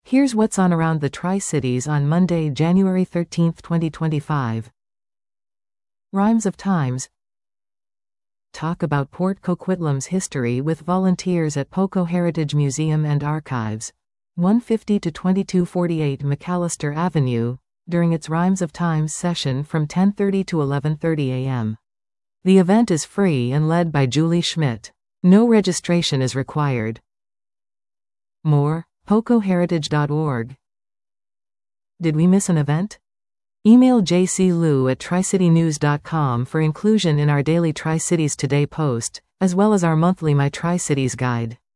Here's what's on around the Tri-Cities on Monday, January 13, 2025. Rhymes of Times. Talk about Port Coquitlam's history with volunteers at POCO Heritage Museum and Archives, 150 to 2248 McAllister Avenue, during its Rhymes of Times session from 10:30 to 11:30 a.m. The event is free and led by Julie Schmidt. No registration is required. More, pocoheritage.org. Did we miss an event? Email jclu@tricitynews.com for inclusion in our daily Tri-Cities Today post, as well as our monthly My Tri-Cities guide.